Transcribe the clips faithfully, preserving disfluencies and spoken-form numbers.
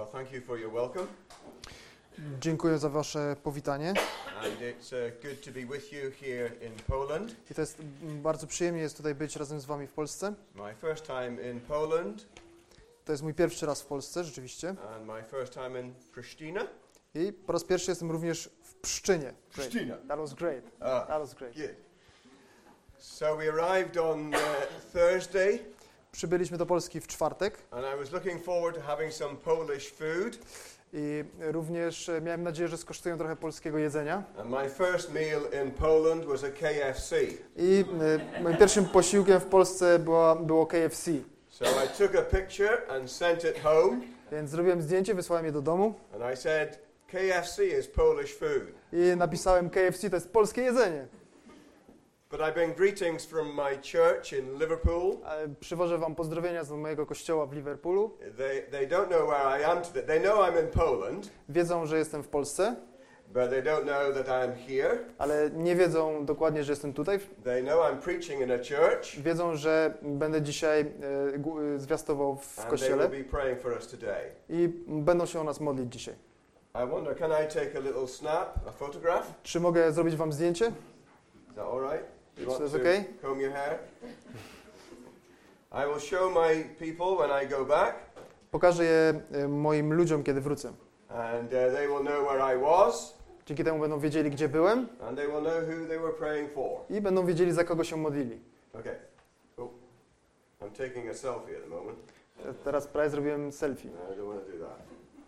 Well, thank you for your welcome. Dziękuję za wasze powitanie. And it's uh, good to be with you here in Poland. I to jest bardzo przyjemnie jest tutaj być razem z wami w Polsce. My first time in Poland. To jest mój pierwszy raz w Polsce, rzeczywiście. And my first time in Pristina. I po raz pierwszy jestem również w Pszczynie. Pristina. That was great. Ah, That was great. good. So we arrived on uh, Thursday. Przybyliśmy do Polski w czwartek. And I was looking forward to having some Polish food. I również miałem nadzieję, że skosztuję trochę polskiego jedzenia. And my first meal in Poland was a K F C. I y, moim pierwszym posiłkiem w Polsce była, było K F C. So I took a picture and sent it home. Więc zrobiłem zdjęcie, wysłałem je do domu. And I said, K F C is Polish food. I napisałem K F C to jest polskie jedzenie. But I bring greetings from my church in Liverpool. Ale przywożę wam pozdrowienia z mojego kościoła w Liverpoolu. They they don't know where I am today. They know I'm in Poland, Wiedzą, że jestem w Polsce, but they don't know that I'm here. ale nie wiedzą dokładnie, że jestem tutaj. They know I'm preaching in a church. Wiedzą, że będę dzisiaj e, gu- zwiastował w And they kościele will be praying for us today. i będą się o nas modlić dzisiaj. I wonder, can I take a little snap, a photograph? Czy mogę zrobić wam zdjęcie? Is that all right? You So want that's to okay? comb your hair? I will show my people when I go back, Pokażę je e, moim ludziom, kiedy wrócę. and uh, they will know where I was, Dzięki temu będą wiedzieli, gdzie byłem and they will know who they were praying for. i będą wiedzieli, za kogo się modlili. Okay. Oh, I'm taking a selfie at the moment. E, Teraz prawie zrobiłem selfie. No, I don't want to do that.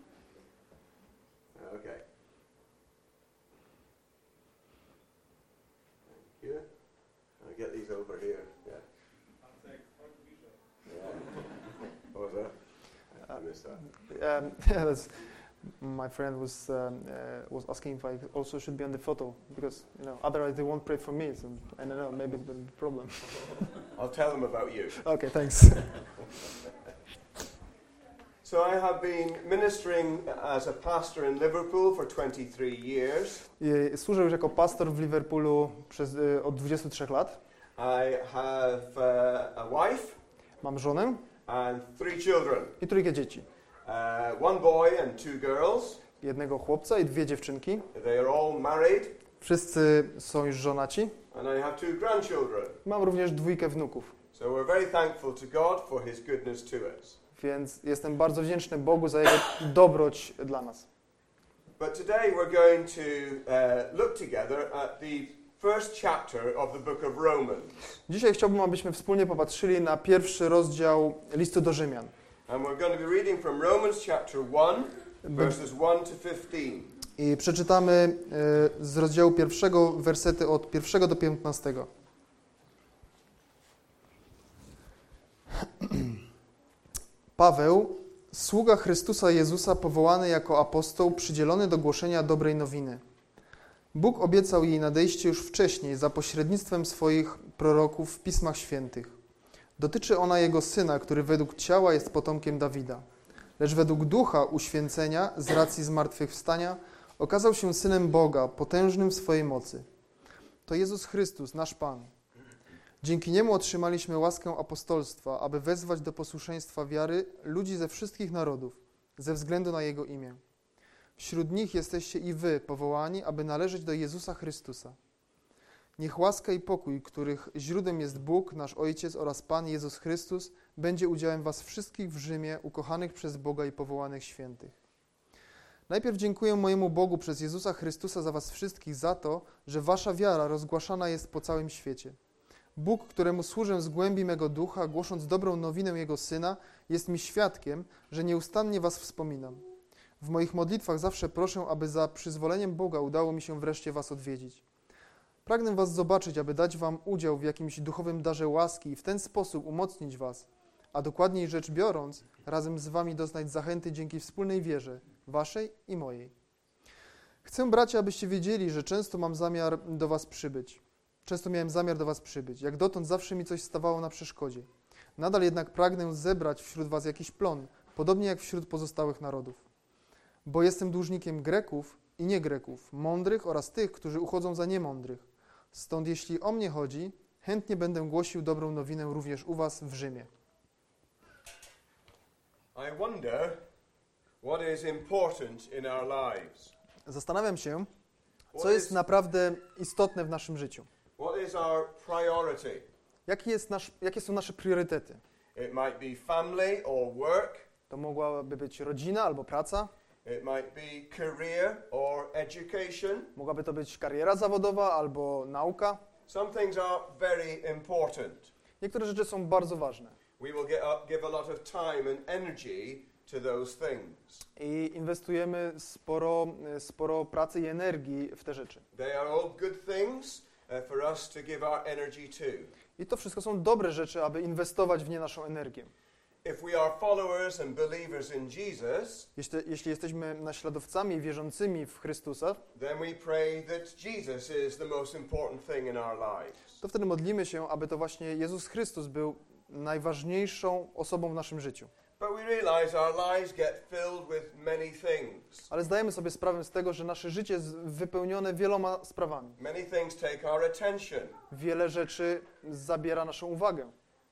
Okay. Thank you. I'll get these over here. Yeah. Yeah. What was that? I missed that. Um, yeah, that's, my friend was um, uh, was asking if I also should be on the photo because you know otherwise they won't pray for me. So I don't know, maybe there'll be a problem. I'll tell them about you. Okay, thanks. So I have been ministering as a pastor in Liverpool for twenty-three years. I służę już jako pastor w Liverpoolu przez y, od dwudziestu trzech lat. I have uh, a wife Mam żonę and three children. i trójkę dzieci. Uh, one boy and two girls. Jednego chłopca i dwie dziewczynki. They are all married. Wszyscy są już żonaci. And I have two grandchildren. Mam również dwójkę wnuków. So we're very thankful to God for His goodness to us. Więc jestem bardzo wdzięczny Bogu za Jego dobroć dla nas. But today we're going to uh, look together at the first chapter of the book of Romans. Dzisiaj chciałbym, abyśmy wspólnie popatrzyli na pierwszy rozdział listu do Rzymian. And we're going to be reading from Romans chapter one, verses one to fifteen. I przeczytamy y, z rozdziału pierwszego wersety od pierwszego do piętnastego. Paweł, sługa Chrystusa Jezusa, powołany jako apostoł, przydzielony do głoszenia dobrej nowiny. Bóg obiecał jej nadejście już wcześniej za pośrednictwem swoich proroków w Pismach Świętych. Dotyczy ona Jego Syna, który według ciała jest potomkiem Dawida, lecz według ducha uświęcenia z racji zmartwychwstania okazał się Synem Boga, potężnym w swojej mocy. To Jezus Chrystus, nasz Pan. Dzięki Niemu otrzymaliśmy łaskę apostolstwa, aby wezwać do posłuszeństwa wiary ludzi ze wszystkich narodów, ze względu na Jego imię. Wśród nich jesteście i wy, powołani, aby należeć do Jezusa Chrystusa. Niech łaska i pokój, których źródłem jest Bóg, nasz Ojciec oraz Pan Jezus Chrystus, będzie udziałem was wszystkich w Rzymie, ukochanych przez Boga i powołanych świętych. Najpierw dziękuję mojemu Bogu przez Jezusa Chrystusa za was wszystkich za to, że wasza wiara rozgłaszana jest po całym świecie. Bóg, któremu służę z głębi mego ducha, głosząc dobrą nowinę Jego Syna, jest mi świadkiem, że nieustannie was wspominam. W moich modlitwach zawsze proszę, aby za przyzwoleniem Boga udało mi się wreszcie was odwiedzić. Pragnę was zobaczyć, aby dać wam udział w jakimś duchowym darze łaski i w ten sposób umocnić was, a dokładniej rzecz biorąc, razem z wami doznać zachęty dzięki wspólnej wierze, waszej i mojej. Chcę, bracia, abyście wiedzieli, że często mam zamiar do was przybyć. Często miałem zamiar do was przybyć. Jak dotąd zawsze mi coś stawało na przeszkodzie. Nadal jednak pragnę zebrać wśród was jakiś plon, podobnie jak wśród pozostałych narodów. Bo jestem dłużnikiem Greków i nie Greków, mądrych oraz tych, którzy uchodzą za niemądrych. Stąd jeśli o mnie chodzi, chętnie będę głosił dobrą nowinę również u was w Rzymie. I wonder What is important in our lives? Zastanawiam się, co What jest is, naprawdę istotne w naszym życiu. what is our priority? Jaki jest nasz, jakie są nasze priorytety? It might be family or work. To mogłaby być rodzina albo praca, It might be career or education. mogłaby to być kariera zawodowa albo nauka. Some things are very important. Niektóre rzeczy są bardzo ważne We will get up, give a lot of time and energy to those things. i inwestujemy sporo, sporo pracy i energii w te rzeczy. They are all good things uh, for us to give our energy to. I to wszystko są dobre rzeczy, aby inwestować w nie naszą energię. If we are followers and believers in Jesus, Jeśli, jeśli jesteśmy naśladowcami i wierzącymi w Chrystusa, then we pray that Jesus is the most important thing in our lives. to wtedy modlimy się, aby to właśnie Jezus Chrystus był najważniejszą osobą w naszym życiu. But we realize our lives get filled with many things. Ale zdajemy sobie sprawę z tego, że nasze życie jest wypełnione wieloma sprawami. Many things take our attention. Wiele rzeczy zabiera naszą uwagę.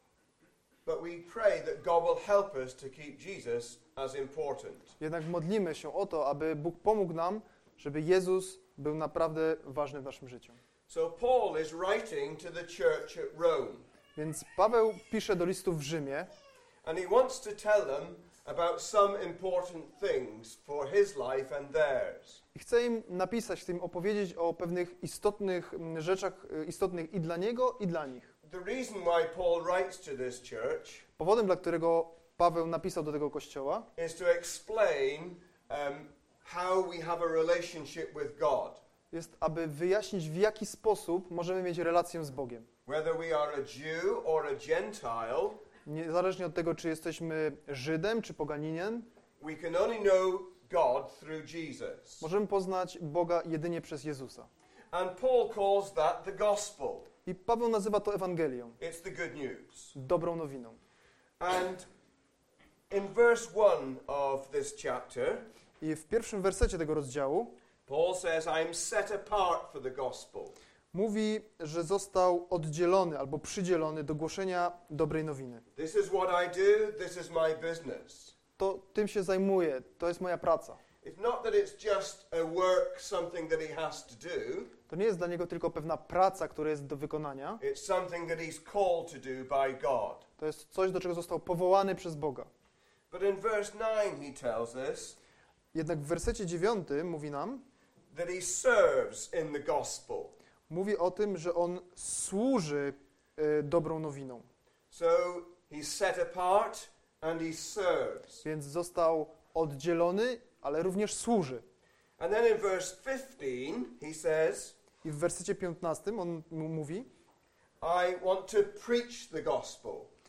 But we pray that God will help us to keep Jesus as important. Jednak modlimy się o to, aby Bóg pomógł nam, żeby Jezus był naprawdę ważny w naszym życiu. So Paul is writing to the church at Rome. Więc Paweł pisze do listów w Rzymie And he wants to tell them about some important things for his life and theirs. i chce im napisać, chce im opowiedzieć o pewnych istotnych mm, rzeczach, y, istotnych i dla niego, i dla nich. The reason why Paul writes to this church Powodem, dla którego Paweł napisał do tego kościoła, is to explain um, how we have a relationship with God. jest, aby wyjaśnić, w jaki sposób możemy mieć relację z Bogiem. Whether we are a Jew or a Gentile, Niezależnie od tego, czy jesteśmy Żydem, czy poganiniem, we can only know God through Jesus. możemy poznać Boga jedynie przez Jezusa. And Paul calls that the gospel. I Paweł nazywa to Ewangelią, It's the good news. dobrą nowiną. And in verse one of this chapter, I w pierwszym wersecie tego rozdziału Paul says, I'm set apart for the gospel. mówi, że został oddzielony albo przydzielony do głoszenia dobrej nowiny. This is what I do, this is my business. To tym się zajmuję, to jest moja praca. It's not that it's just a work, something that he has to do. To nie jest dla niego tylko pewna praca, która jest do wykonania. It's something that he's called to do by God. To jest coś, do czego został powołany przez Boga. But in verse nine he tells us Jednak w wersecie dziewiątym mówi nam, that he serves in the gospel. mówi o tym, że on służy y, dobrą nowiną. So he's set apart and he serves. Więc został oddzielony, ale również służy. And then in verse fifteen he says, I w wersecie piętnastym on m- mówi, I want to preach the gospel.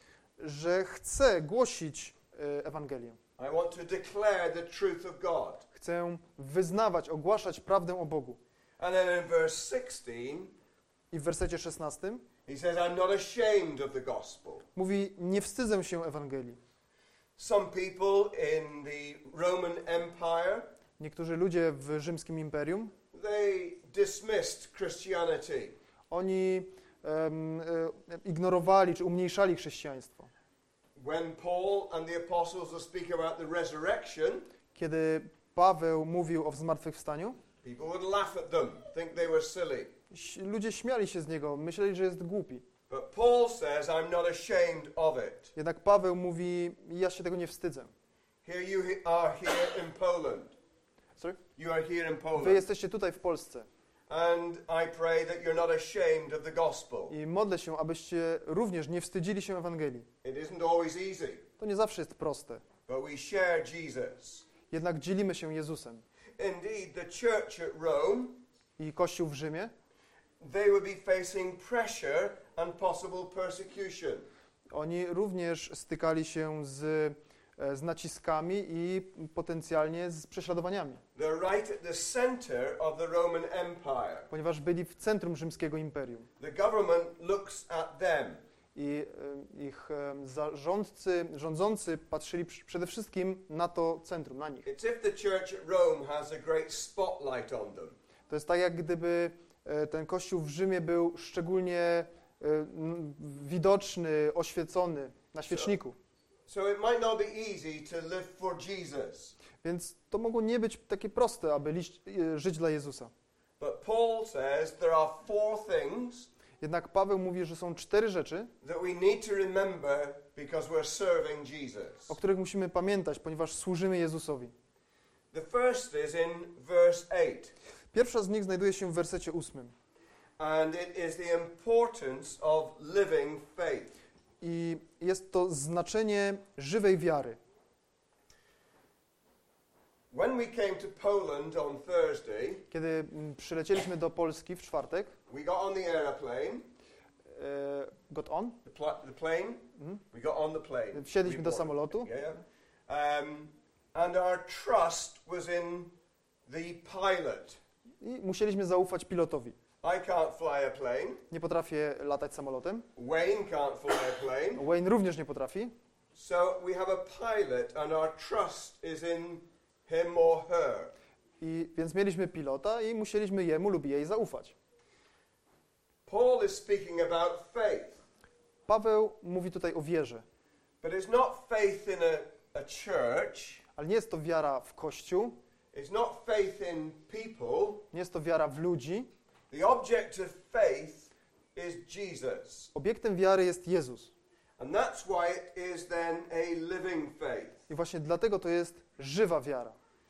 że chce głosić y, Ewangelię. I want to declare the truth of God. Chcę wyznawać, ogłaszać prawdę o Bogu. And then in verse sixteen I w wersecie szesnastym he says, I'm not ashamed of the gospel. mówi, nie wstydzę się Ewangelii. Some people in the Roman Empire, Niektórzy ludzie w rzymskim imperium, they dismissed Christianity. oni um, e, ignorowali czy umniejszali chrześcijaństwo. When Paul and the apostles were speaking about the resurrection, Kiedy Paweł mówił o zmartwychwstaniu, people would laugh at them, think they were silly. ś- ludzie śmiali się z niego, myśleli, że jest głupi. But Paul says, I'm not ashamed of it. Jednak Paweł mówi, ja się tego nie wstydzę. Here you he- are here in Poland. Sorry? You are here in Wy Poland. jesteście tutaj w Polsce And I pray that you're not ashamed of the gospel. i modlę się, abyście również nie wstydzili się Ewangelii. It isn't always easy, To nie zawsze jest proste. but we share Jesus. Jednak dzielimy się Jezusem. Indeed, the church at Rome, I Kościół w Rzymie, they would be facing pressure and possible persecution. oni również stykali się z, e, z naciskami i potencjalnie z prześladowaniami, They're right at the center of the Roman Empire. ponieważ byli w centrum rzymskiego imperium. The government looks at them. I e, ich e, zarządcy, rządzący patrzyli przy- przede wszystkim na to centrum, na nich. It's if the church at Rome has a great spotlight on them. To jest tak, jak gdyby e, ten kościół w Rzymie był szczególnie e, n- widoczny, oświecony na świeczniku. So it might not be easy to live for Jesus. Więc to mogło nie być takie proste, aby liść, e, żyć dla Jezusa. But Paul says there are four things Jednak Paweł mówi, że są cztery rzeczy, that we need to remember because we're serving Jesus. o których musimy pamiętać, ponieważ służymy Jezusowi. The first is in verse eight. Pierwsza z nich znajduje się w wersecie ósmym. And it is the importance of living faith. I jest to znaczenie żywej wiary. When we came to Poland on Thursday, Kiedy mm, przylecieliśmy do Polski w czwartek, we got on the airplane, e, got on, the, pl- the plane, Mhm. we got on the plane. wsiedliśmy We do boarded. samolotu Yeah, yeah. Um, and our trust was in the pilot. i musieliśmy zaufać pilotowi. I can't fly a plane. Nie potrafię latać samolotem. Wayne can't fly a plane. Wayne również nie potrafi. So we have a pilot and our trust is in him or her. I więc mieliśmy pilota i musieliśmy jemu lub jej zaufać. Paul is speaking about faith. Paweł mówi tutaj o wierze, But it's not faith in a, a church. ale nie jest to wiara w Kościół, It's not faith in people. nie jest to wiara w ludzi. The object of faith is Jesus. Obiektem wiary jest Jezus. And that's why it is then a living faith. I właśnie dlatego to jest żywa wiara.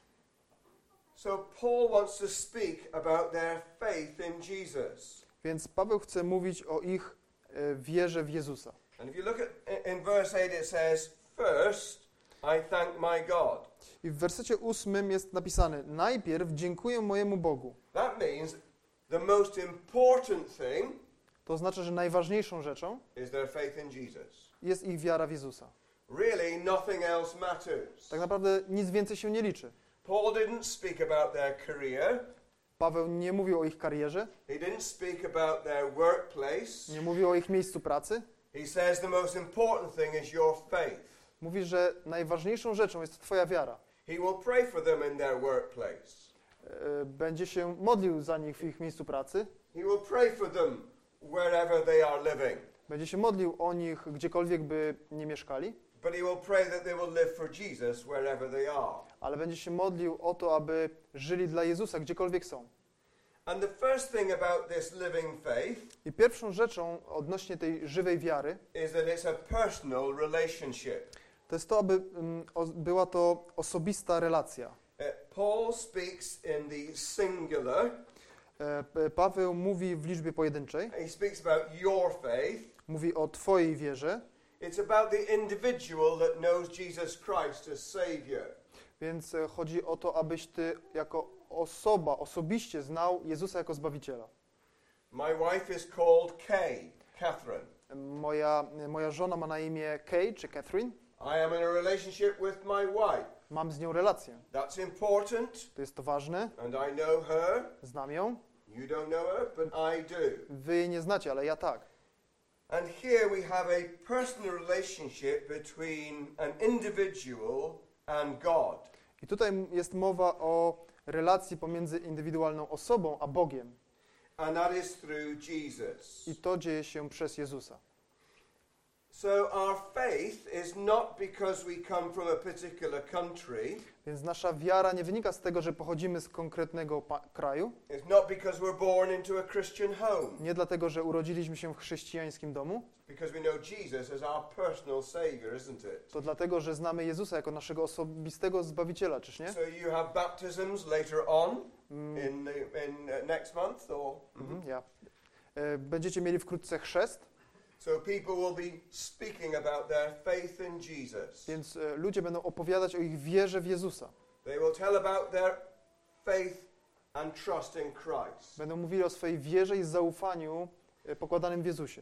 So Paul wants to speak about their faith in Jesus. Więc Paweł chce mówić o ich e, wierze w Jezusa. And if you look at in verse eight it says, "First I thank my God." I w wersecie ósmym jest napisane: najpierw dziękuję mojemu Bogu. That means the most important thing To oznacza, że najważniejszą rzeczą is their faith in Jesus. jest ich wiara w Jezusa. Really nothing else matters. Tak naprawdę nic więcej się nie liczy. Paul didn't speak about their career. Paweł nie mówił o ich karierze, He didn't speak about their workplace. nie mówił o ich miejscu pracy. He says the most important thing is your faith. Mówi, że najważniejszą rzeczą jest twoja wiara. He will pray for them in their workplace. E, Będzie się modlił za nich w ich miejscu pracy. He will pray for them wherever they are living. Będzie się modlił o nich gdziekolwiek by nie mieszkali. But he will pray that they will live for Jesus wherever they are. Ale będzie się modlił o to, aby żyli dla Jezusa gdziekolwiek są. And the first thing about this living faith I pierwszą rzeczą odnośnie tej żywej wiary is that it's a personal relationship. to jest to, aby um, o, była to osobista relacja. Uh, Paul speaks in the singular. E, P- Paweł mówi w liczbie pojedynczej, He speaks about your faith. mówi o twojej wierze, It's about the individual that knows Jesus Christ as Savior. więc e, chodzi o to, abyś ty jako osoba, osobiście znał Jezusa jako Zbawiciela. My wife is called Kay, Catherine. Moja, moja żona ma na imię Kay czy Catherine. I am in a relationship with my wife. Mam z nią relację. That's important, To jest to ważne. and I know her. Znam ją. You don't know her, but I do. Wy jej nie znacie, ale ja tak. And here we have a personal relationship between an individual and God. I tutaj jest mowa o relacji pomiędzy indywidualną osobą a Bogiem. And that is through Jesus. I to dzieje się przez Jezusa. So our faith is not because we come from a particular country. Więc nasza wiara nie wynika z tego, że pochodzimy z konkretnego pa- kraju. It's not because we're born into a Christian home. Nie dlatego, że urodziliśmy się w chrześcijańskim domu. Because we know Jesus as our personal Savior, isn't it? To dlatego, że znamy Jezusa jako naszego osobistego Zbawiciela, czyż nie? So you have baptisms later on Mm, in, the, in uh, next month, or mhm, ja. E, Będziecie mieli wkrótce chrzest, so people will be speaking about their faith in Jesus. więc e, ludzie będą opowiadać o ich wierze w Jezusa. They will tell about their faith and trust in Christ. Będą mówili o swojej wierze i zaufaniu e, pokładanym w Jezusie.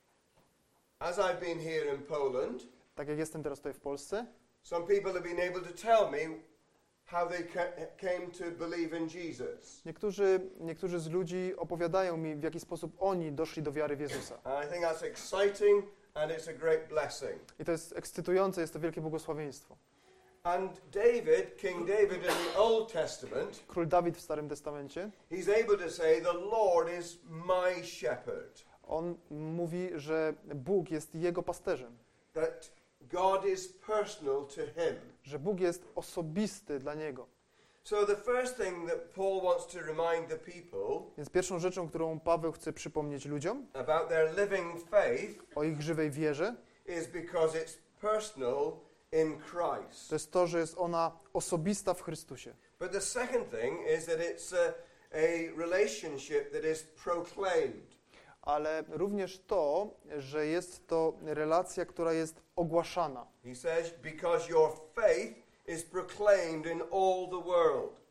As I've been here in Poland, Tak jak jestem teraz tutaj w Polsce, some people have been able to tell me how they ca- came to believe in Jesus. niektórzy, niektórzy z ludzi opowiadają mi, w jaki sposób oni doszli do wiary w Jezusa. And I think that's exciting and it's a great blessing. I to jest ekscytujące, jest to wielkie błogosławieństwo. And David, King David in the Old Testament, Król Dawid w Starym Testamencie, he's able to say, the Lord is my shepherd. on mówi, że Bóg jest jego pasterzem. That God is personal to him. że Bóg jest osobisty dla niego. So the first thing that Paul wants to remind the people Więc pierwszą rzeczą, którą Paweł chce przypomnieć ludziom about their living faith o ich żywej wierze, is because it's personal in Christ. to jest to, że jest ona osobista w Chrystusie. But the second thing is that it's a, a relationship that is proclaimed. Ale również to, że jest to relacja, która jest ogłaszana. He says, because your faith is proclaimed in all the world.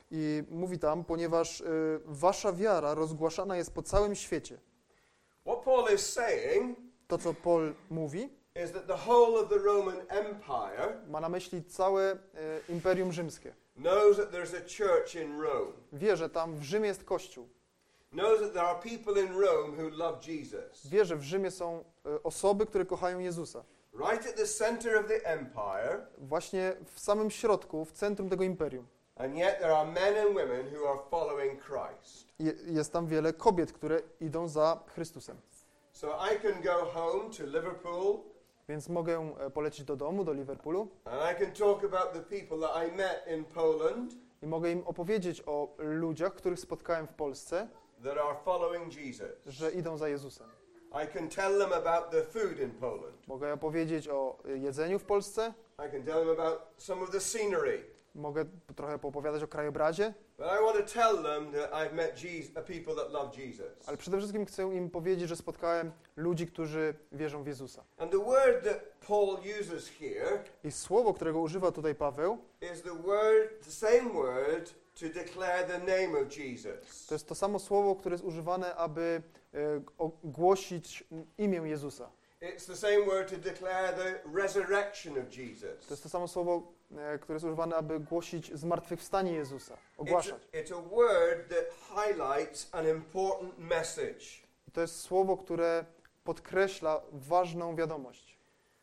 I mówi tam, ponieważ y, wasza wiara rozgłaszana jest po całym świecie. What Paul is saying To, co Paul mówi, is that the whole of the Roman Empire ma na myśli całe y, Imperium Rzymskie. knows that there's a church in Rome. Wie, że tam w Rzymie jest Kościół. Knows that there are people in Rome who love Jesus. Wie, że w Rzymie są y, osoby, które kochają Jezusa. Right at the center of the empire, Właśnie w samym środku, w centrum tego imperium. and yet there are men and women who are following Christ. Je, jest tam wiele kobiet, które idą za Chrystusem. So I can go home to Liverpool, Więc mogę e, polecieć do domu, do Liverpoolu and I can talk about the people that I met in Poland i mogę im opowiedzieć o ludziach, których spotkałem w Polsce, that are following Jesus. że idą za Jezusem. I can tell them about the food in Poland. Mogę opowiedzieć o y, jedzeniu w Polsce, I can tell them about some of the scenery. mogę trochę poopowiadać o krajobrazie, But I want to tell them that I've met Jesus, a people that love Jesus. ale przede wszystkim chcę im powiedzieć, że spotkałem ludzi, którzy wierzą w Jezusa. And the word that Paul uses here I słowo, którego używa tutaj Paweł, is the word, the same word to declare the name of Jesus. to jest to samo słowo, które jest używane, aby e, ogłosić imię Jezusa. It's the same word to declare the resurrection of Jesus. To jest to samo słowo, e, które jest używane, aby głosić zmartwychwstanie Jezusa, It's ogłaszać. a, it's a word that highlights an important message. I to jest słowo, które podkreśla ważną wiadomość.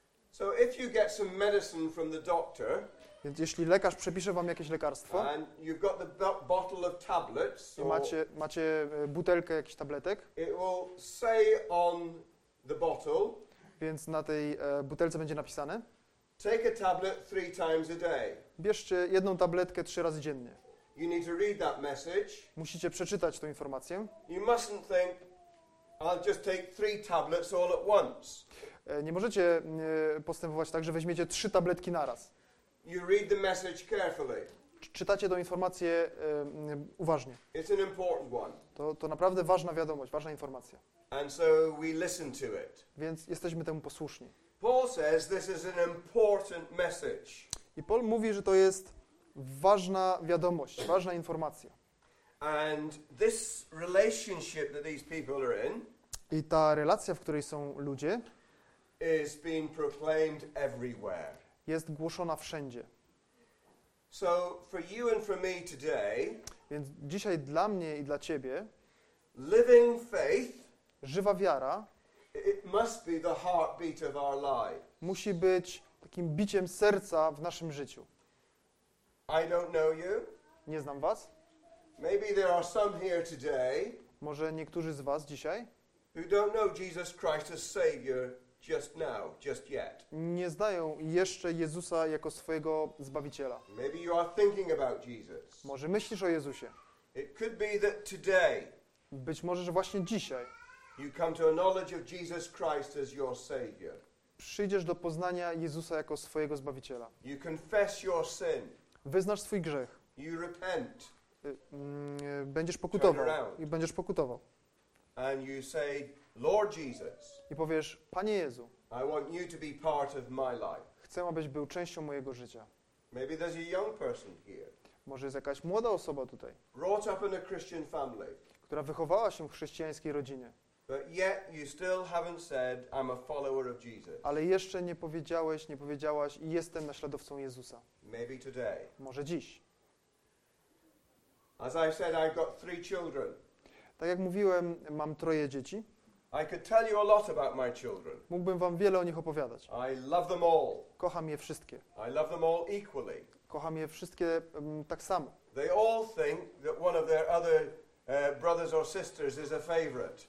So if you get some medicine from the doctor Więc jeśli lekarz przepisze wam jakieś lekarstwo and you've got the bo- bottle of tablets, i or macie, macie e, butelkę jakichś tabletek, it will say on the bottle, więc na tej e, butelce będzie napisane: take a tablet three times a day. bierzcie jedną tabletkę trzy razy dziennie. You need to read that message. Musicie przeczytać tę informację. You mustn't think, I'll just take three tablets all at once. E, Nie możecie e, postępować tak, że weźmiecie trzy tabletki naraz. You read the message carefully. Czy- Czytacie tę informację e, m, uważnie. It's an important one. To, to naprawdę ważna wiadomość, ważna informacja. And so we listen to it. Więc jesteśmy temu posłuszni. Paul says this is an important message. I Paul mówi, że to jest ważna wiadomość, ważna informacja. And this relationship that these people are in I ta relacja, w której są ludzie, is being proclaimed everywhere. jest głoszona wszędzie. So for you and for me today, Więc dzisiaj dla mnie i dla ciebie living faith, żywa wiara it must be the heartbeat of our life. musi być takim biciem serca w naszym życiu. I don't know you. Nie znam was. Maybe there are some here today Może niektórzy z was dzisiaj who don't know Jesus Christ as Savior just now, just yet. nie znają jeszcze Jezusa jako swojego Zbawiciela. Maybe you are thinking about Jesus. Może myślisz o Jezusie. It could be that today Być może, że właśnie dzisiaj you come to a knowledge of Jesus Christ as your Savior. przyjdziesz do poznania Jezusa jako swojego Zbawiciela. You confess your sin. Wyznasz swój grzech. You repent. Y, mm, Będziesz pokutował i będziesz pokutował. And you say, Lord Jesus, I powiesz: Panie Jezu, I want you to be part of my life. chcę, abyś był częścią mojego życia. Maybe there's a young person here, Może jest jakaś młoda osoba tutaj, brought up in a Christian family, która wychowała się w chrześcijańskiej rodzinie, but yet you still haven't said, I'm a follower of Jesus. ale jeszcze nie powiedziałeś, nie powiedziałaś: jestem naśladowcą Jezusa. Maybe today. Może dziś. As I said, I've got three children. Tak jak mówiłem, mam troje dzieci. I could tell you a lot about my children. Mógłbym wam wiele o nich opowiadać. I love them all. Kocham je wszystkie. I love them all equally. Kocham je wszystkie um, tak samo. They all think that one of their other uh, brothers or sisters is a favorite.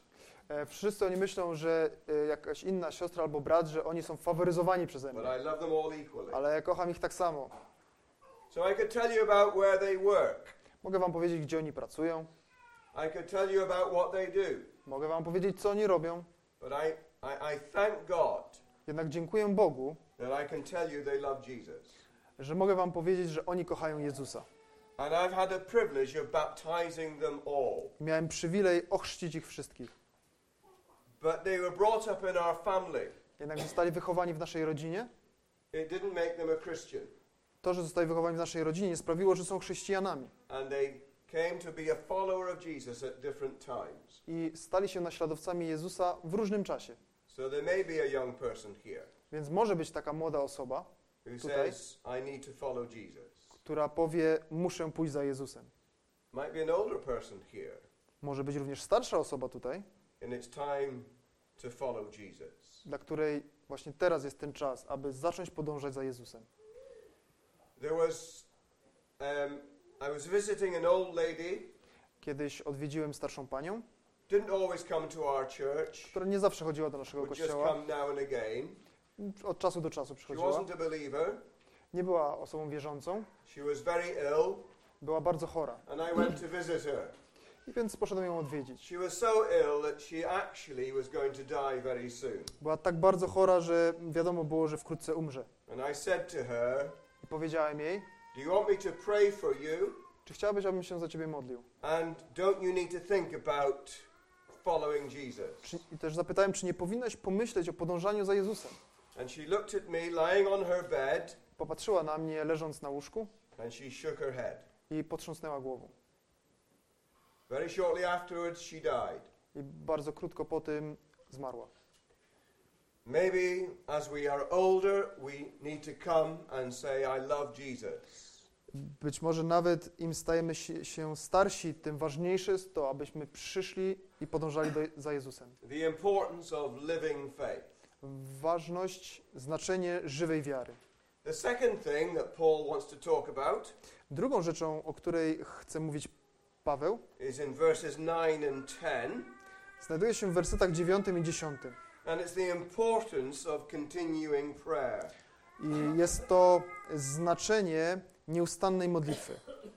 E, wszyscy oni myślą, że e, jakaś inna siostra albo brat, że oni są faworyzowani przeze but mnie. I love them all equally. Ale ja kocham ich tak samo. So I could tell you about where they work. Mogę wam powiedzieć, gdzie oni pracują. I could tell you about what they do. Mogę wam powiedzieć, co oni robią. But I, I, I thank God Jednak dziękuję Bogu, that I can tell you they love Jesus. że mogę wam powiedzieć, że oni kochają Jezusa. And I've had a privilege of baptizing them all. Miałem przywilej ochrzcić ich wszystkich. But they were brought up in our family. Jednak zostali wychowani w naszej rodzinie. It didn't make them a Christian. To, że zostali wychowani w naszej rodzinie, nie sprawiło, że są chrześcijanami. And they came to be a follower of Jesus at different times. I stali się naśladowcami Jezusa w różnym czasie. So there may be a young person here Więc może być taka młoda osoba, who Tutaj. says, I need to follow Jesus. która powie, muszę pójść za Jezusem. Might be an older person here, Może być również starsza osoba tutaj, and it's time to follow Jesus. dla której właśnie teraz jest ten czas, aby zacząć podążać za Jezusem. There was, um, I was visiting an old lady, Kiedyś odwiedziłem starszą panią, didn't always come to our church, która nie zawsze chodziła do naszego would just kościoła. come now and again. Od czasu do czasu She przychodziła. wasn't a believer. Nie była osobą wierzącą, She was very ill, była bardzo chora. and I went to visit her. I więc poszedłem ją odwiedzić. She was so ill that she actually was going to die very soon. Była tak bardzo chora, że wiadomo było, że wkrótce umrze. And I said to her, I powiedziałem jej, do you want me to pray for you? czy chciałabyś, abym się za ciebie modlił? And don't you need to think about following Jesus? Czy, I też zapytałem, czy nie powinnaś pomyśleć o podążaniu za Jezusem? And she looked at me lying on her bed, Popatrzyła na mnie, leżąc na łóżku, and she shook her head. i potrząsnęła głową. Very shortly afterwards, she died. I bardzo krótko po tym zmarła. Maybe as we are older, we need to come and say, I love Jesus. Być może nawet im stajemy się, się starsi, tym ważniejsze jest to, abyśmy przyszli i podążali do, za Jezusem. The importance of living faith. Ważność, znaczenie żywej wiary. The second thing that Paul wants to talk about Drugą rzeczą, o której chce mówić Paweł, is in verses nine and ten, znajduje się w wersetach dziewiątym i dziesiątym. and it's the importance of continuing prayer. I jest to znaczenie nieustannej modlitwy.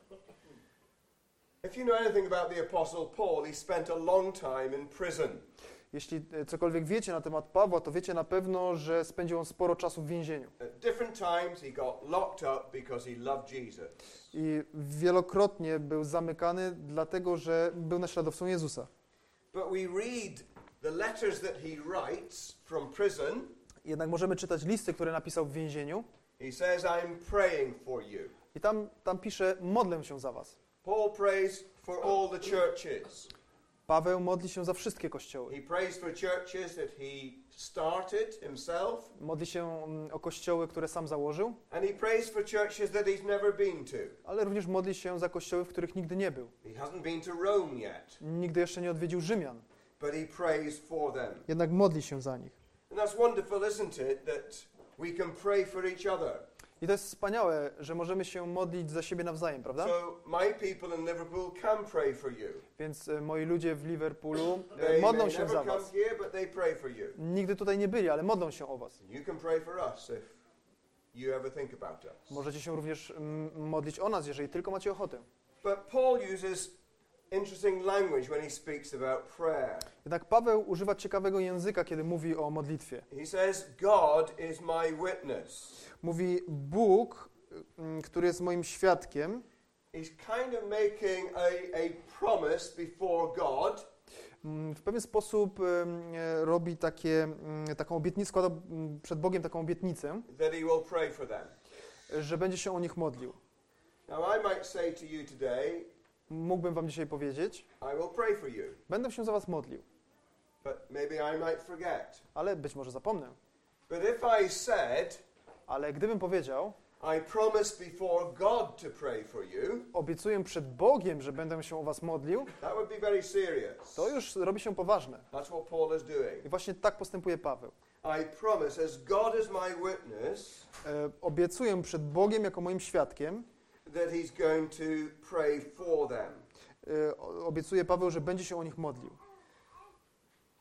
If you know anything about the Apostle Paul, he spent a long time in prison. Jeśli e, cokolwiek wiecie na temat Pawła, to wiecie na pewno, że spędził on sporo czasu w więzieniu. At different times he got locked up because he loved Jesus. I wielokrotnie był zamykany, dlatego że był naśladowcą Jezusa. But we read the letters that he writes from prison. Jednak możemy czytać listy, które napisał w więzieniu. He says, I'm praying for you. I tam, tam pisze, modlę się za was. Paul prays for all the churches. Paweł modli się za wszystkie kościoły. He prays for churches that he started himself. Modli się mm, o kościoły, które sam założył, And he prays for churches that he's never been to. ale również modli się za kościoły, w których nigdy nie był. He hasn't been to Rome yet, Nigdy jeszcze nie odwiedził Rzymian. but he prays for them. Jednak modli się za nich. And that's wonderful, isn't it, that we can pray for each other. I to jest wspaniałe, że możemy się modlić za siebie nawzajem, prawda? So my people in Liverpool can pray for you. Więc e, moi ludzie w Liverpoolu e, They modlą may się never za come was. here, but they pray for you. Nigdy tutaj nie byli, ale modlą się o was. You can pray for us if you ever think about us. Możecie się również mm, modlić o nas, jeżeli tylko macie ochotę. But Paul uses interesting language when he speaks about prayer. Jednak Paweł używa ciekawego języka, kiedy mówi o modlitwie. He says, God is my witness. Mówi Bóg, mm, który jest moim świadkiem. He's kind of making a, a promise before God. Mm, W pewien sposób em, e, robi takie, mm, taką obietnicę, składa mm, przed Bogiem taką obietnicę, that he will pray for them. że będzie się o nich modlił. Now I might say to you today, Mógłbym wam dzisiaj powiedzieć, I will pray for you, będę się za was modlił, but maybe I might forget. ale być może zapomnę. But if I said, Ale gdybym powiedział, I promise before God to pray for you, obiecuję przed Bogiem, że będę się o was modlił, that would be very serious. to już robi się poważne. That's what Paul is doing. I właśnie tak postępuje Paweł. I promise, as God is my witness, E, obiecuję przed Bogiem jako moim świadkiem, that he's going to pray for them. e, o- obiecuje Paweł, że będzie się o nich modlił.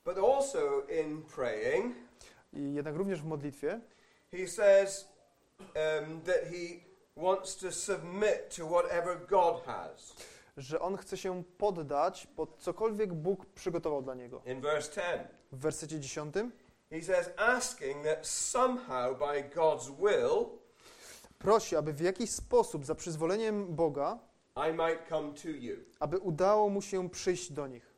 But also in praying, I jednak również w modlitwie he says um, that he wants to submit to whatever God has. że on chce się poddać pod cokolwiek Bóg przygotował dla niego. In verse ten, W wersecie dziesiątym he says, asking that somehow by God's will prosi, aby w jakiś sposób, za przyzwoleniem Boga, I might come to you. aby udało mu się przyjść do nich.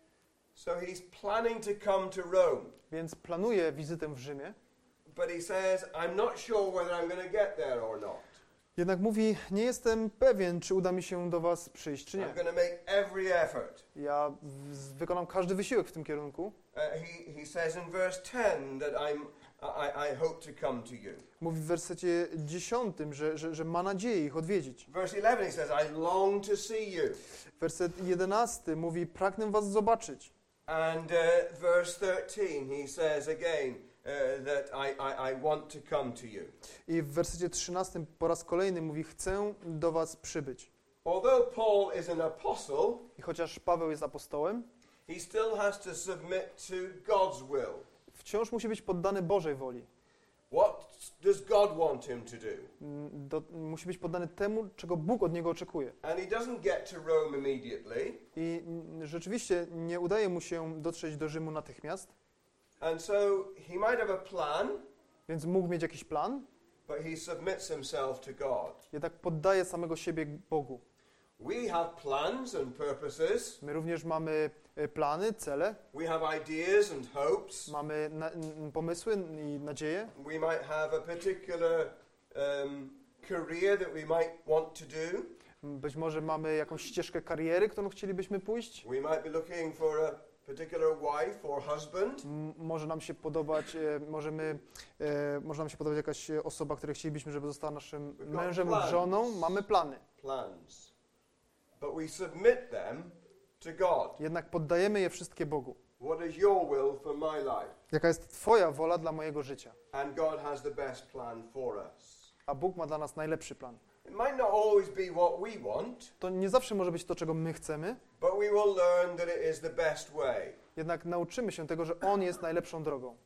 So he's planning to come to Rome, Więc planuje wizytę w Rzymie, but he says, I'm not sure whether I'm going to get there or not. jednak mówi, nie jestem pewien, czy uda mi się do was przyjść, czy nie. I'm going to make every effort. Ja w- wykonam każdy wysiłek w tym kierunku. Uh, he, he says in verse ten that I'm, I, I hope to come to you. Mówi w wersecie dziesiątym, że, że, że ma nadzieję ich odwiedzić. Verse eleven, he says, I long to see you. Werset jedenasty mówi, pragnę was zobaczyć. And uh, verse thirteen, he says again uh, that I, I, I want to come to you. I w wersecie trzynastym po raz kolejny mówi, chcę do was przybyć. Although Paul is an apostle, I chociaż Paweł jest apostołem, he still has to submit to God's will. wciąż musi być poddany Bożej woli. What does God want him to do? Mm, Do, musi być poddany temu, czego Bóg od niego oczekuje. And he doesn't get to Rome immediately. I mm, rzeczywiście nie udaje mu się dotrzeć do Rzymu natychmiast, And so he might have a plan, więc mógł mieć jakiś plan, but he submits himself to God. jednak poddaje samego siebie Bogu. We have plans and purposes. My również mamy e, plany, cele, We have ideas and hopes. mamy na, n, pomysły i nadzieje. We might have a particular um, career that we might want to do. Być może mamy jakąś ścieżkę kariery, którą chcielibyśmy pójść. We might be looking for a particular wife or husband. M- może nam się podobać, e, możemy, e, może nam się podobać jakaś e, osoba, której chcielibyśmy, żeby została naszym We've got mężem lub plans. żoną. Mamy plany. Plans. But we submit them to God. Jednak poddajemy je wszystkie Bogu. What is your will for my life? Jaka jest Twoja wola dla mojego życia? And God has the best plan for us. A Bóg ma dla nas najlepszy plan. It might not always be what we want, To nie zawsze może być to, czego my chcemy, but we will learn that it is the best way. jednak nauczymy się tego, że On jest najlepszą drogą.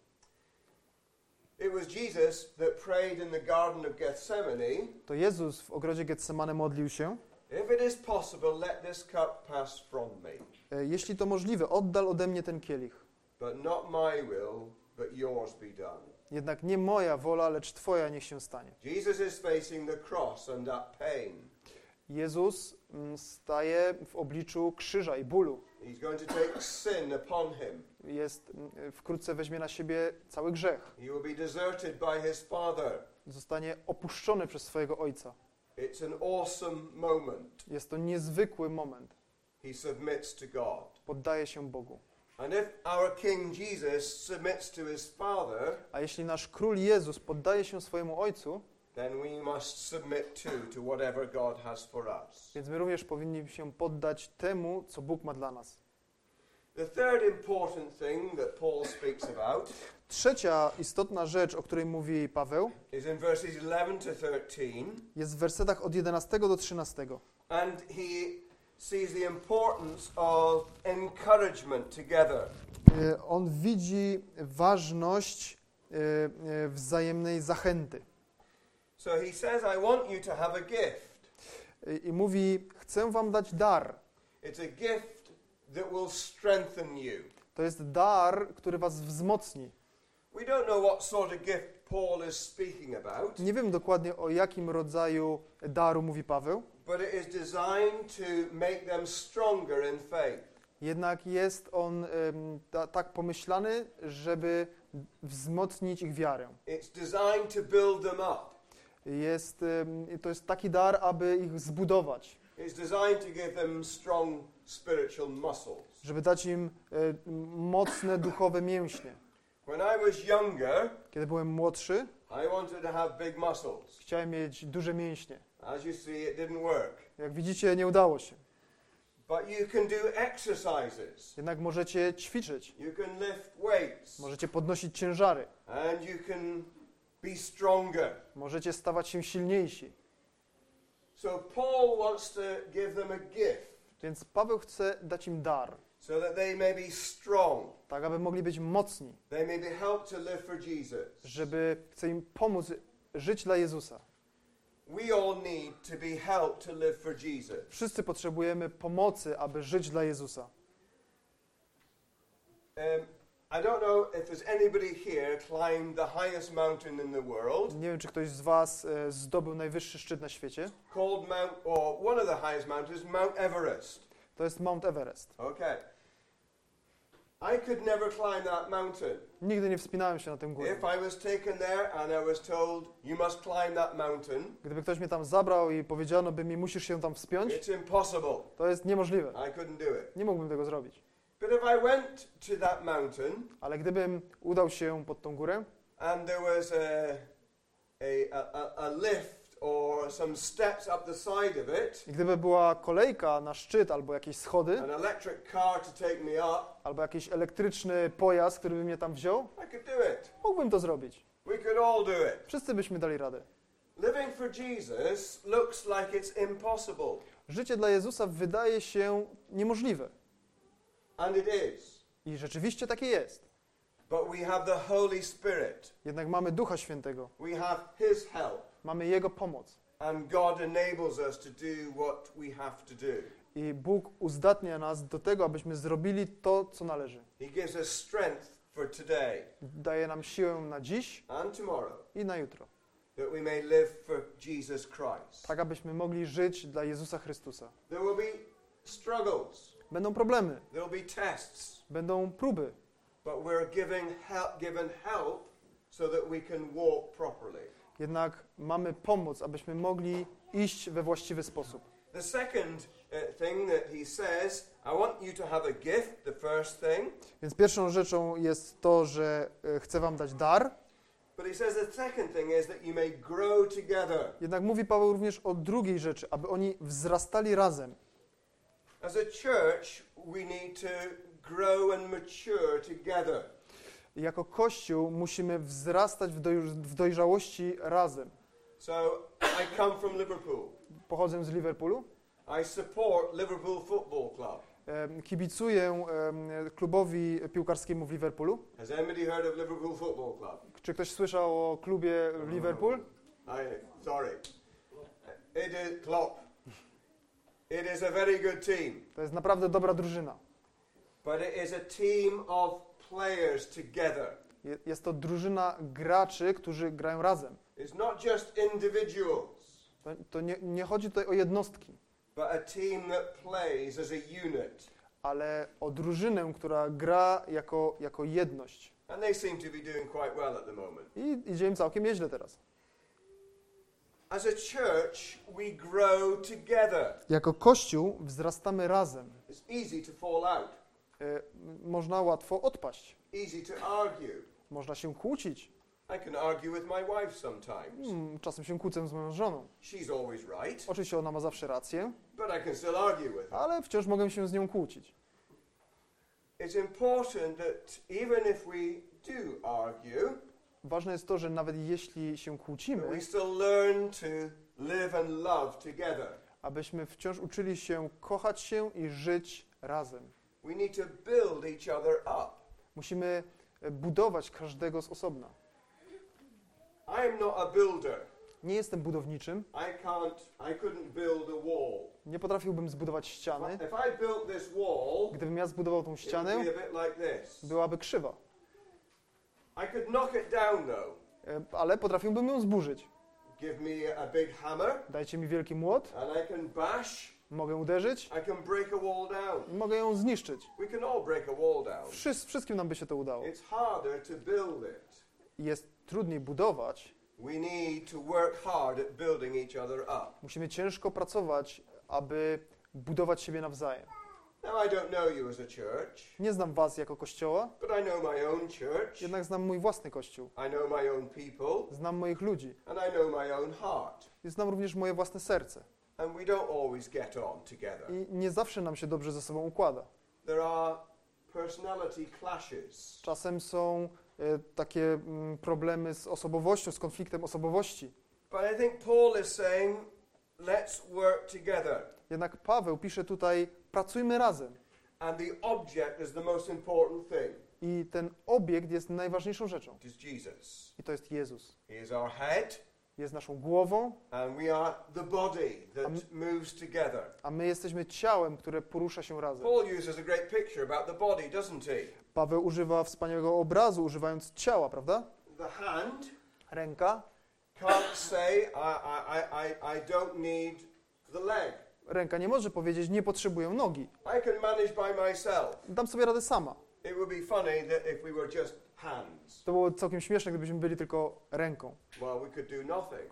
It was Jesus that prayed in the Garden of Gethsemane, To Jezus w ogrodzie Getsemane modlił się: if it is possible, let this cup pass from me. e, jeśli to możliwe, oddal ode mnie ten kielich. But not my will, but yours be done. Jednak nie moja wola, lecz Twoja niech się stanie. Jesus is facing the cross and that pain. Jezus mm, staje w obliczu krzyża i bólu. He's going to take sin upon him. Jest, mm, wkrótce weźmie na siebie cały grzech. He will be deserted by his Father. Zostanie opuszczony przez swojego Ojca. It's an awesome moment. Jest to niezwykły moment. He submits to God. Poddaje się Bogu. And if our King Jesus submits to his Father, A jeśli nasz Król Jezus poddaje się swojemu Ojcu, then we must submit too to whatever God has for us. więc my również powinni się poddać temu, co Bóg ma dla nas. The third important thing that Paul speaks about Trzecia istotna rzecz, o której mówi Paweł, is in verses eleven to thirteen, jest w wersetach od jedenastego do trzynastego. and he sees the importance of encouragement together. E, On widzi ważność e, e, wzajemnej zachęty. So he says, I want you to have a gift. E, I mówi, chcę wam dać dar. It's a gift that will strengthen you. To jest dar, który was wzmocni. We don't know what sort of gift Paul is speaking about, Nie wiem dokładnie, o jakim rodzaju daru mówi Paweł, but it is designed to make them stronger in faith. jednak jest on em, ta, tak pomyślany, żeby wzmocnić ich wiarę. It's designed to build them up. Jest, em, to jest taki dar, aby ich zbudować, It's designed to give them strong spiritual muscles. żeby dać im e, mocne duchowe mięśnie. When I was younger, Kiedy byłem młodszy, I wanted to have big muscles. chciałem mieć duże mięśnie. As you see, it didn't work. Jak widzicie, nie udało się. But you can do exercises. Jednak możecie ćwiczyć, You can lift weights. możecie podnosić ciężary, And you can be stronger. możecie stawać się silniejsi. So Paul wants to give them a gift Więc Paweł chce dać im dar, so that they may be strong. tak aby mogli być mocni, They may be helped to live for Jesus. żeby chce im pomóc żyć dla Jezusa. We all need to be helped to live for Jesus. Wszyscy potrzebujemy pomocy, aby żyć dla Jezusa. Um, I don't know if there's anybody here climbed the highest mountain in the world, Nie wiem, czy ktoś z was e, zdobył najwyższy szczyt na świecie. called Mount, or one of the highest mountains, Mount Everest. To jest Mount Everest. Okay. I could never climb that mountain. Nigdy nie wspinałem się na tym górę. If I was taken there and I was told, you must climb that mountain, Gdyby ktoś mnie tam zabrał i powiedziano by mi, musisz się tam wspiąć, it's impossible. to jest niemożliwe. I couldn't do it. Nie mógłbym tego zrobić. But if I went to that mountain Ale gdybym udał się pod tą górę and there was a, a, a, a lift or some steps up the side of it, i gdyby była kolejka na szczyt albo jakieś schody, an electric car to take me up, albo jakiś elektryczny pojazd, który by mnie tam wziął, I could do it. mógłbym to zrobić. We could all do it. Wszyscy byśmy dali radę. Living for Jesus looks like it's impossible. Życie dla Jezusa wydaje się niemożliwe. And it is. I rzeczywiście takie jest. But we have the Holy Spirit. Jednak mamy Ducha Świętego. We have His help. Mamy Jego pomoc. And God enables us to do what we have to do. I Bóg uzdatnia nas do tego, abyśmy zrobili to, co należy. He gives us strength for today Daje nam siłę na dziś and tomorrow, i na jutro. that we may live for Jesus Christ. Tak, abyśmy mogli żyć dla Jezusa Chrystusa. There will be struggles. Będą problemy, There will be tests. będą próby, But we're giving help, given help so that we can walk properly. jednak mamy pomoc, abyśmy mogli iść we właściwy sposób. The second uh, thing that he says, I want you to have a gift, the first thing. Więc pierwszą rzeczą jest to, że e, chcę wam dać dar. But he says the second thing is that you may grow together. Jednak mówi Paweł również o drugiej rzeczy, aby oni wzrastali razem. As a church, we need to grow and mature together. I jako Kościół musimy wzrastać w, doj- w dojrzałości razem. So I come from Liverpool. Pochodzę z Liverpoolu. I support Liverpool Football Club. E, Kibicuję e, klubowi piłkarskiemu w Liverpoolu. Has anybody heard of Liverpool Football Club? Czy ktoś słyszał o klubie w Liverpool? I, sorry. It is Klopp. It is a very good team. To jest naprawdę dobra drużyna. But it is a team of players together. Je- Jest to drużyna graczy, którzy grają razem. It's not just individuals, To, to nie, nie chodzi tutaj o jednostki, but a team that plays as a unit. ale o drużynę, która gra jako, jako jedność. And they seem to be doing quite well at the moment. I idzie im całkiem nieźle teraz. As a church, we grow together. Jako Kościół wzrastamy razem. It's easy to fall out, E, m- można łatwo odpaść. easy to argue. Można się kłócić. I can argue with my wife sometimes. Hmm, czasem się kłócę z moją żoną. She's always right, Oczywiście ona ma zawsze rację, but I can still argue with her. ale wciąż mogę się z nią kłócić. It's important that even if we do argue, Ważne jest to, że nawet jeśli się that kłócimy, we still learn to live and love together. abyśmy wciąż uczyli się kochać się i żyć razem. We need to build each other up. Musimy e, budować każdego z osobna. I am not a builder. Nie jestem budowniczym, I can't, I couldn't build a wall. nie potrafiłbym zbudować ściany. If I built this wall, Gdybym ja zbudował tą it would ścianę, be a bit like this. byłaby krzywa. I could knock it down though. E, Ale potrafiłbym ją zburzyć. Give me a big hammer Dajcie mi wielki młot, and I can bash, mogę uderzyć I can break a wall down. i mogę ją zniszczyć. We can all break a wall down. Wszys- Wszystkim nam by się to udało. It's harder to build it. Jest trudniej budować. We need to work hard at building each other up. Musimy ciężko pracować, aby budować siebie nawzajem. Now I don't know you as a church, Nie znam was jako kościoła, but I know my own church. jednak znam mój własny kościół. I know my own people, Znam moich ludzi and I know my own heart. i znam również moje własne serce. And we don't always get on together. I nie zawsze nam się dobrze ze sobą układa. There are personality clashes. Czasem są e, takie mm, problemy z osobowością, z konfliktem osobowości. But I think Paul is saying, let's work together. Jednak Paweł pisze tutaj, pracujmy razem. And the object is the most important thing. I ten obiekt jest najważniejszą rzeczą. It is Jesus. I to jest Jezus. He is our head, Jest naszą głową, and we are the body that moves together. a my jesteśmy ciałem, które porusza się razem. Paul uses a great picture about the body, doesn't he? Paweł używa wspaniałego obrazu, używając ciała, prawda? The hand Ręka. can't say, I, I, I, I don't need the leg. Ręka nie może powiedzieć, nie potrzebuję nogi. I can manage by myself. Dam sobie radę sama. It would be funny that if we were just hands, To było całkiem śmieszne, gdybyśmy byli tylko ręką. well, we could do nothing.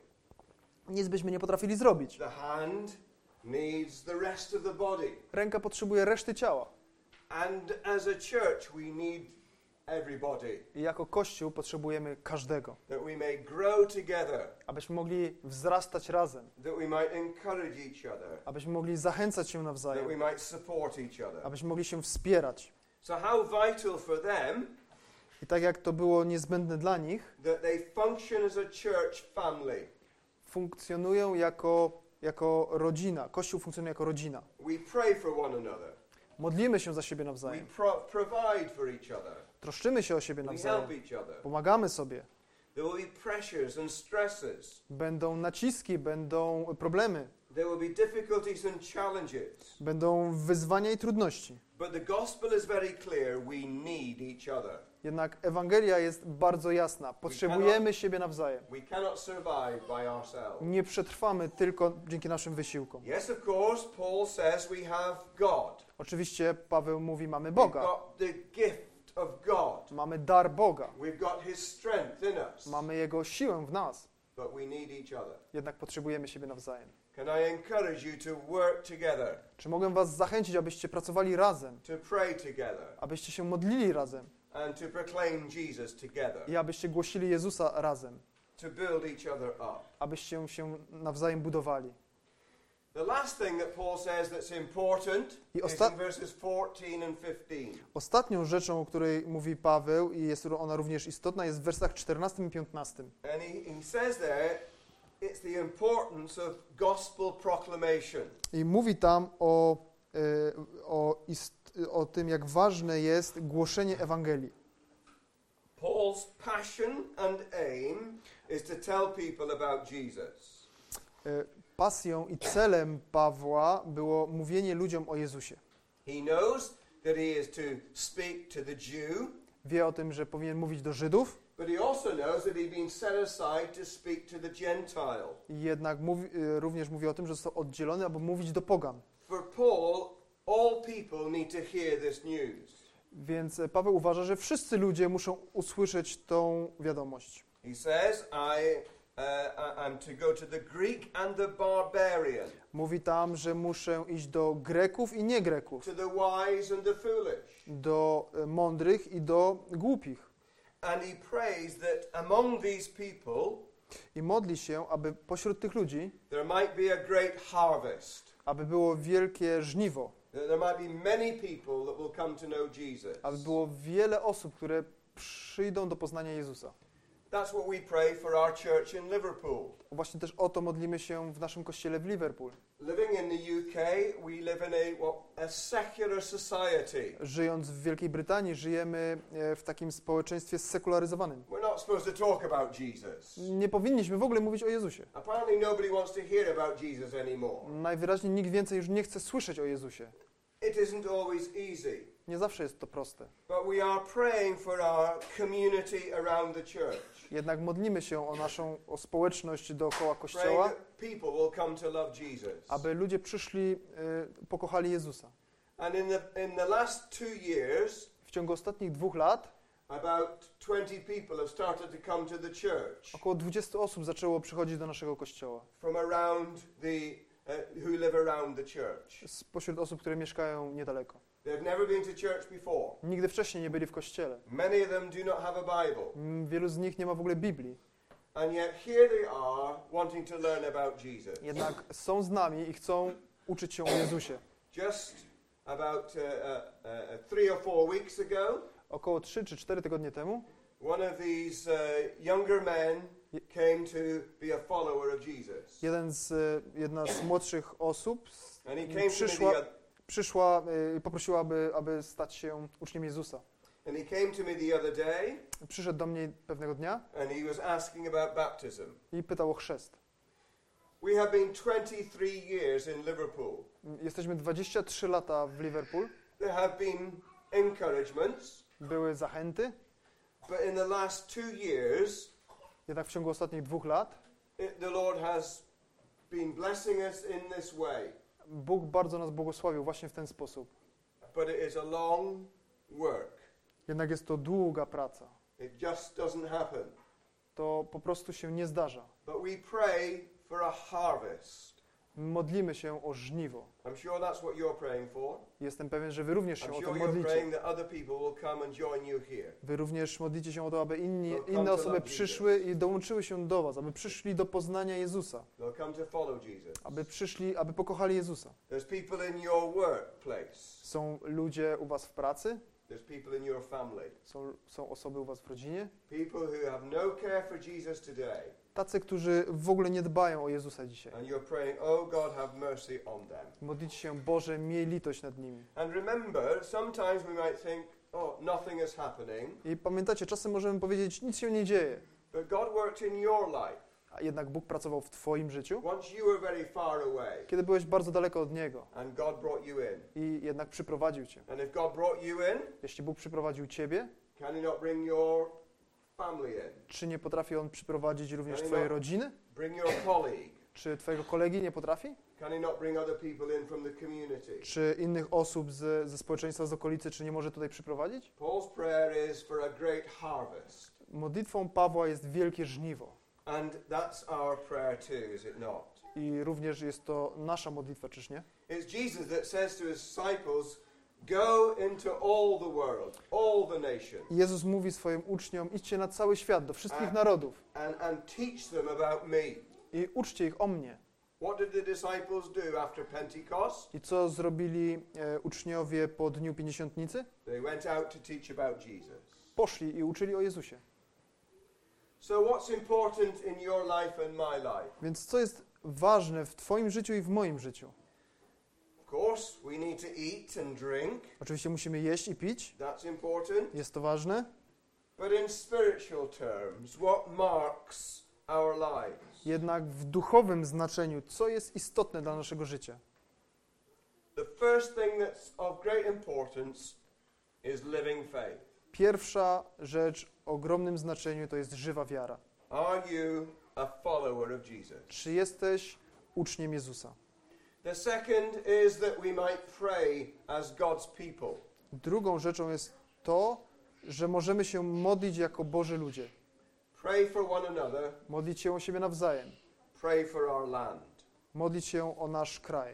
Nic byśmy nie potrafili zrobić. The hand needs the rest of the body. Ręka potrzebuje reszty ciała. And as a church, we need everybody, I jako Kościół potrzebujemy każdego. that we may grow together, Abyśmy mogli wzrastać razem. that we might encourage each other, Abyśmy mogli zachęcać się that nawzajem. we might support each other. Abyśmy mogli się wspierać. So how vital for them I tak jak to było niezbędne dla nich, that they function as a church family. funkcjonują jako, jako rodzina. Kościół funkcjonuje jako rodzina. We pray for one another. Modlimy się za siebie We nawzajem. pro- provide for each other. Troszczymy się o siebie We help nawzajem. each other. Pomagamy sobie. There will be pressures and stresses. Będą naciski, będą problemy, There will be difficulties and challenges. będą wyzwania i trudności. But the gospel is very clear. We need each other. Jednak Ewangelia jest bardzo jasna. Potrzebujemy siebie nawzajem. We cannot survive by ourselves. Nie przetrwamy tylko dzięki naszym wysiłkom. Yes, of course, Paul says we have God. Oczywiście Paweł mówi, mamy We've Boga. got the gift of God. Mamy dar Boga. We've got His strength in us. Mamy Jego siłę w nas. But we need each other. Jednak potrzebujemy siebie nawzajem. Can I encourage you to work together, Czy mogę was zachęcić, abyście pracowali razem, to pray together, abyście się modlili razem and to proclaim Jesus together, i abyście głosili Jezusa razem, to build each other up? abyście się nawzajem budowali. The last thing that Paul says that's important I is osta- in verses fourteen and fifteen. Ostatnią rzeczą, o której mówi Paweł i jest ona również istotna, jest w wersach czternastym i piętnastym. And he, he says there, it's the importance of gospel proclamation. I mówi tam o, e, o, ist, o tym, jak ważne jest głoszenie Ewangelii. Paul's passion and aim is to tell people about Jesus. E, Pasją i celem Pawła było mówienie ludziom o Jezusie. He knows that he is to speak to the Jew, Wie o tym, że powinien mówić do Żydów, but he also knows that he's been set aside to speak to the Gentile. i jednak mówi, e, również mówi o tym, że został oddzielony, aby mówić do pogan. For Paul, all people need to hear this news. Więc e, Paweł uważa, że wszyscy ludzie muszą usłyszeć tą wiadomość. He says, I uh, am to go to the Greek and the barbarian, Mówi tam, że muszę iść do Greków i nie Greków, to the wise and the foolish. do e, mądrych i do głupich. And he prays that among these people I modli się, aby pośród tych ludzi, there might be a great harvest. aby było wielkie żniwo, That there might be many people that will come to know Jesus. aby było wiele osób, które przyjdą do poznania Jezusa. That's what we pray for our church in Liverpool. Właśnie też o to modlimy się w naszym kościele w Liverpool. Living in the U K, we live in a, what, a secular society. Żyjąc w Wielkiej Brytanii, żyjemy e, w takim społeczeństwie sekularyzowanym. We're not supposed to talk about Jesus. Nie powinniśmy w ogóle mówić o Jezusie. Apparently nobody wants to hear about Jesus anymore. Najwyraźniej nikt więcej już nie chce słyszeć o Jezusie. It isn't always easy. Nie zawsze jest to proste. But we are praying for our community around the church. Jednak modlimy się o naszą o społeczność dookoła Praying Kościoła, that people will come to love Jesus. aby ludzie przyszli, e, pokochali Jezusa. And in the, in the last two years, W ciągu ostatnich dwóch lat about twenty people have started to come to the church około dwudziestu osób zaczęło przychodzić do naszego kościoła. from around the, uh, who live around the church. Spośród osób, które mieszkają niedaleko. They've never been to church before. Nigdy wcześniej nie byli w kościele. Many of them do not have a Bible. Mm, Wielu z nich nie ma w ogóle Biblii. And yet here they are wanting to learn about Jesus. Jednak są z nami i chcą uczyć się o Jezusie. Just about uh, uh, uh, three or four weeks ago, Około trzy czy cztery tygodnie temu one of these uh, younger men came to be a follower of Jesus. jeden z, e, jedna z młodszych osób s- And he came to me przyszła, the, przyszła e, i poprosiła, aby, aby stać się uczniem Jezusa. And he came to me the other day Przyszedł do mnie pewnego dnia and he was asking about baptism. i pytał o chrzest. We have been twenty-three years in Liverpool. Jesteśmy dwadzieścia trzy lata w Liverpool. There have been encouragements, Były zachęty, but in the last two years, jednak w ciągu ostatnich dwóch lat it, the Lord has been blessing us in this way. Bóg bardzo nas błogosławił właśnie w ten sposób. But it is a long work. Jednak jest to długa praca. It just doesn't happen. To po prostu się nie zdarza. But we pray for a harvest. Modlimy się o żniwo. I'm sure that's what you're praying for. Jestem pewien, że wy również się I'm o to sure you're modlicie. praying that other people will come and join you here. Wy również modlicie się o to, aby inni, They'll come inne to osoby love przyszły i dołączyły się do was, aby przyszli do poznania Jezusa, They'll come to follow Jesus. aby przyszli, aby pokochali Jezusa. There's people in your workplace. Są ludzie u was w pracy, There's people in your family. są, są osoby u was w rodzinie, People who have no care for Jesus today. tacy, którzy w ogóle nie dbają o Jezusa dzisiaj. And you're praying, oh God, have mercy on them. Modlicie się, Boże, miej litość nad nimi. And remember, sometimes we might think, oh, nothing is happening. I pamiętacie, czasem możemy powiedzieć, nic się nie dzieje, But God worked in your life. a jednak Bóg pracował w twoim życiu, Once you were very far away. kiedy byłeś bardzo daleko od Niego And God brought you in. i jednak przyprowadził cię. And if God brought you in, Jeśli Bóg przyprowadził ciebie, can He not bring your family in? czy nie potrafi On przyprowadzić również Ale twojej no. rodziny? Bring your colleague? Czy twojego kolegi nie potrafi? Can He not bring other people in from the community? Czy innych osób z, ze społeczeństwa z okolicy, czy nie może tutaj przyprowadzić? Paul's prayer is for a great harvest. Modlitwą Pawła jest wielkie żniwo. And that's our prayer too, is it not? I również jest to nasza modlitwa, czyż nie? It's Jesus that says to His disciples, go into all the world, all the nations, I Jezus mówi swoim uczniom, idźcie na cały świat, do wszystkich A- narodów and, and teach them about me. i uczcie ich o mnie. What did the disciples do after Pentecost? I co zrobili e, uczniowie po Dniu Pięćdziesiątnicy? They went out to teach about Jesus. Poszli i uczyli o Jezusie. So what's important in your life and my life? Więc co jest ważne w twoim życiu i w moim życiu? Of course, we need to eat and drink. Oczywiście musimy jeść i pić, That's important. jest to ważne, But in spiritual terms, what marks our lives? jednak w duchowym znaczeniu, co jest istotne dla naszego życia? The first thing that's of great importance is living faith. Pierwsza rzecz o ogromnym znaczeniu to jest żywa wiara. Are you a follower of Jesus? Czy jesteś uczniem Jezusa? The second is that we might pray as God's people. Drugą rzeczą jest to, że możemy się modlić jako Boży ludzie. Pray for one another. Modlić się o siebie nawzajem. Pray for our land. Modlić się o nasz kraj.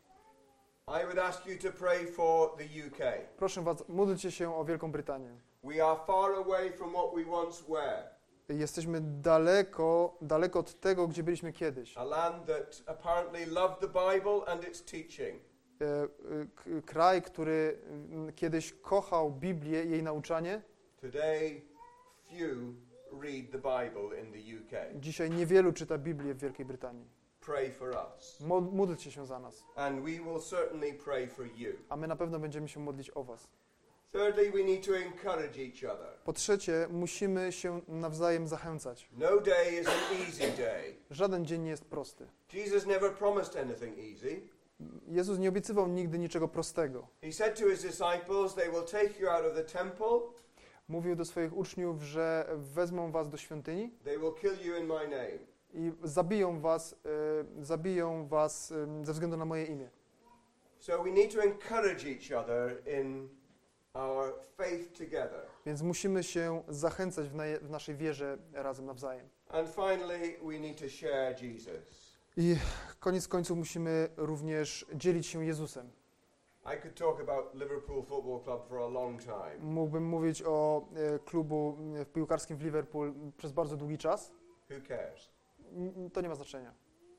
I would ask you to pray for the U K. Proszę was, módlcie się o Wielką Brytanię. We are far away from what we once were. Jesteśmy daleko, daleko od tego, gdzie byliśmy kiedyś. A land that apparently loved the Bible and its teaching. E, e, k- Kraj, który mm, kiedyś kochał Biblię i jej nauczanie, Today, few read the Bible in the U K. dzisiaj niewielu czyta Biblię w Wielkiej Brytanii. Pray for us. Mo- Módlcie się za nas, And we will certainly pray for you. a my na pewno będziemy się modlić o was. Thirdly, we need to encourage each other. Po trzecie, musimy się nawzajem zachęcać. No day is an easy day. Żaden dzień nie jest prosty. Jesus never promised anything easy. Jezus nie obiecywał nigdy niczego prostego. He said to his disciples, they will take you out of the temple, Mówił do swoich uczniów, że wezmą was do świątyni they will kill you in my name. i zabiją was, e, zabiją was e, ze względu na moje imię. So we need to encourage each other in our faith together. Więc musimy się zachęcać w, na- w naszej wierze razem nawzajem. And finally, we need to share Jesus. I koniec końców musimy również dzielić się Jezusem. I could talk about Liverpool Football Club for a long time. Mógłbym mówić o e, klubu e, piłkarskim w Liverpool przez bardzo długi czas. Who cares? N- To nie ma znaczenia.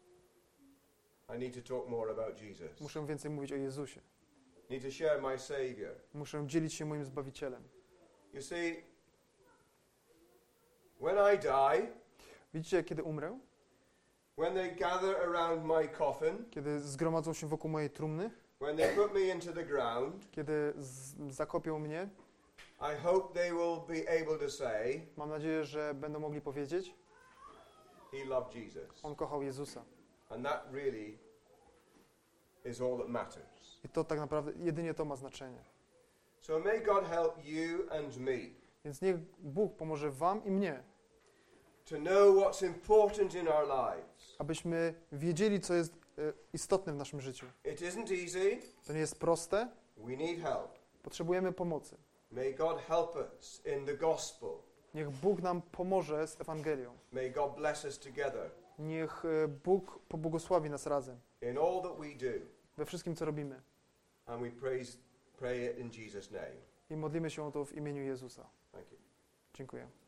I need to talk more about Jesus. Muszę więcej mówić o Jezusie. Need to share my Savior. Muszę dzielić się moim Zbawicielem. You see, when I die, Widzicie, kiedy umrę? when they gather around my coffin, Kiedy zgromadzą się wokół mojej trumny? when they put me into the ground, Kiedy z- zakopią mnie? I hope they will be able to say, Mam nadzieję, że będą mogli powiedzieć, he loved Jesus. on kochał Jezusa. And that really is all that matters. I to tak naprawdę jedynie to ma znaczenie. So may God help you and me Więc niech Bóg pomoże wam i mnie, to know what's important in our lives. abyśmy wiedzieli, co jest e, istotne w naszym życiu. It isn't easy. To nie jest proste. We need help. Potrzebujemy pomocy. May God help us in the gospel. Niech Bóg nam pomoże z Ewangelią. May God bless us together Niech e, Bóg pobłogosławi nas razem in all that we do. we wszystkim, co robimy. And we praise, pray it in Jesus' name. I modlimy się o to w imieniu Jezusa. Thank you. Dziękuję.